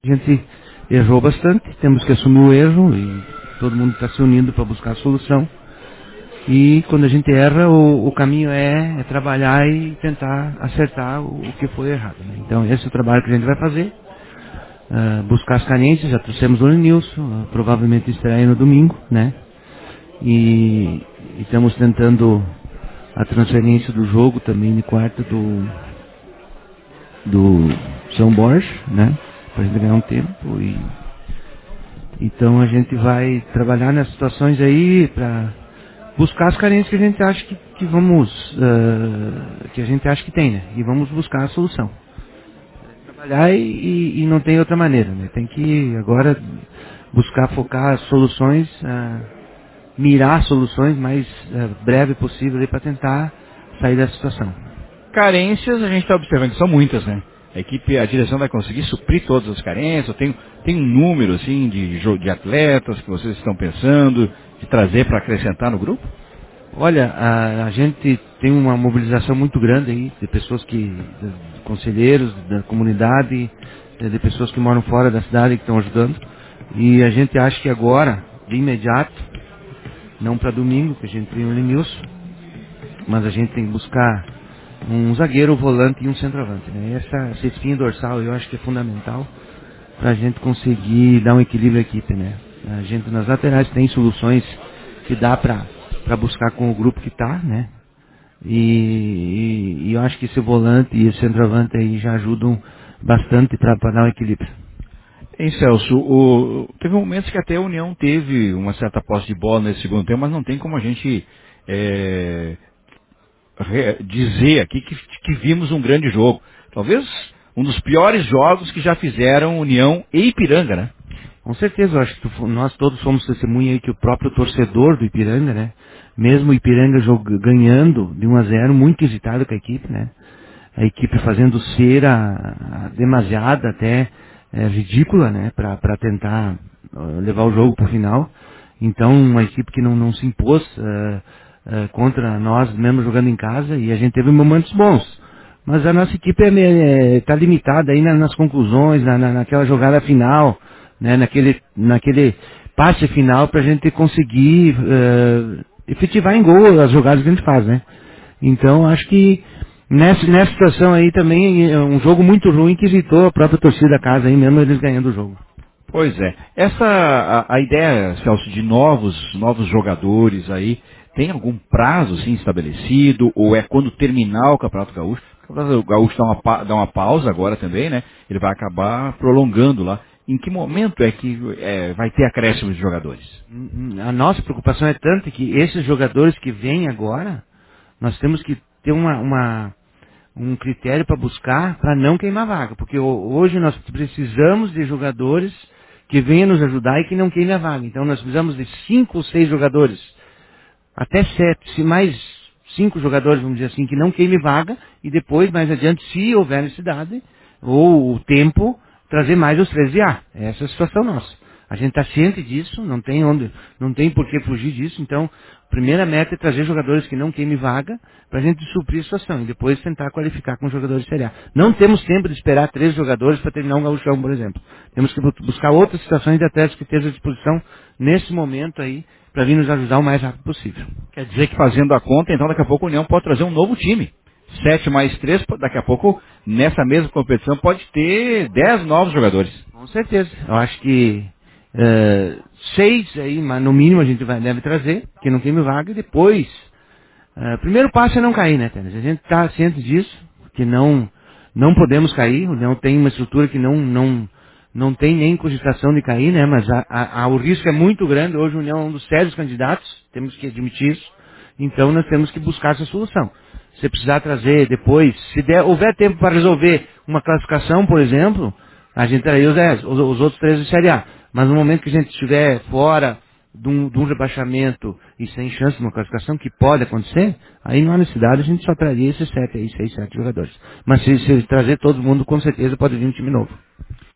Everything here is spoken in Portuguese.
A gente errou bastante, temos que assumir o erro e todo mundo está se unindo para buscar a solução. E quando a gente erra, o caminho é trabalhar e tentar acertar o que foi errado, né? Então esse é o trabalho que a gente vai fazer. Buscar as carências, já trouxemos o Nilson, provavelmente estreia no domingo, né? E estamos tentando a transferência do jogo também de quarta do São Borges, né? Para a gente ganhar um tempo. Então a gente vai trabalhar nessas situações aí para buscar as carências que a gente acha que vamos, que a gente acha que tem, né? E vamos buscar a solução. Trabalhar e não tem outra maneira, né? Tem que agora buscar focar soluções, mirar soluções mais breve possível para tentar sair dessa situação. Carências a gente está observando que são muitas, né? A direção vai conseguir suprir todas as carências. Tem um número assim de atletas que vocês estão pensando de trazer para acrescentar no grupo? Olha, a gente tem uma mobilização muito grande aí de pessoas de conselheiros da comunidade, de pessoas que moram fora da cidade que estão ajudando. E a gente acha que agora, de imediato, não para domingo, que a gente tem o Lenilson, mas a gente tem que buscar um zagueiro, um volante e um centroavante, né? Essa espinha dorsal eu acho que é fundamental para a gente conseguir dar um equilíbrio à equipe, né? A gente nas laterais tem soluções que dá para buscar com o grupo que está, né? E eu acho que esse volante e esse centroavante aí já ajudam bastante para dar um equilíbrio. Hein, Celso, teve momentos que até a União teve uma certa posse de bola nesse segundo tempo, mas não tem como a gente é, dizer aqui que vimos um grande jogo. Talvez um dos piores jogos que já fizeram União e Ipiranga, né? Com certeza, eu acho que nós todos somos testemunha aí que o próprio torcedor do Ipiranga, né? Mesmo o Ipiranga ganhando de 1-0, muito hesitado com a equipe, né? A equipe fazendo cera demasiada, até ridícula, né? Para tentar levar o jogo para o final. Então, uma equipe que não se impôs contra nós, mesmo jogando em casa, e a gente teve momentos bons. Mas a nossa equipe está limitada aí nas conclusões, naquela jogada final, né, naquele passe final para a gente conseguir efetivar em gol as jogadas que a gente faz, né? Então acho que nessa situação aí também é um jogo muito ruim que irritou a própria torcida da casa aí, mesmo eles ganhando o jogo. Pois é. A ideia, Celso, de novos jogadores aí, tem algum prazo assim, estabelecido? Ou é quando terminar o Campeonato Gaúcho? O Campeonato Gaúcho dá uma pausa agora também, né? Ele vai acabar prolongando lá. Em que momento é que vai ter acréscimo de jogadores? A nossa preocupação é tanta que esses jogadores que vêm agora, nós temos que ter um critério para buscar para não queimar vaga, porque hoje nós precisamos de jogadores que venham nos ajudar e que não queimem a vaga. Então nós precisamos de 5 ou 6 jogadores, até 7, se mais 5 jogadores, vamos dizer assim, que não queime vaga, e depois, mais adiante, se houver necessidade, ou o tempo, trazer mais os 13A. Essa é a situação nossa. A gente está ciente disso, não tem por que fugir disso, então, a primeira meta é trazer jogadores que não queime vaga, para a gente suprir a situação, e depois tentar qualificar com jogadores de Série A. Não temos tempo de esperar 3 jogadores para terminar um gauchão, por exemplo. Temos que buscar outras situações de atletas que estejam à disposição nesse momento aí, para vir nos ajudar o mais rápido possível. Quer dizer que fazendo a conta, então daqui a pouco a União pode trazer um novo time. 7 mais 3, daqui a pouco, nessa mesma competição, pode ter 10 novos jogadores. Com certeza. Eu acho que 6 aí, mas no mínimo a gente deve trazer, que não queime vaga, e depois, primeiro passo é não cair, né, Tênis? A gente está ciente disso, que não podemos cair, o União tem uma estrutura que não tem nem cogitação de cair, né, mas o risco é muito grande, hoje a União é um dos sérios candidatos, temos que admitir isso, então nós temos que buscar essa solução. Se precisar trazer depois, houver tempo para resolver uma classificação, por exemplo, a gente traria os outros 3 de Série A. Mas no momento que a gente estiver fora de um rebaixamento e sem chance de uma classificação, que pode acontecer, aí não há necessidade, a gente só traria esses 7 aí, 6, 7 jogadores. Mas se trazer todo mundo, com certeza pode vir um time novo.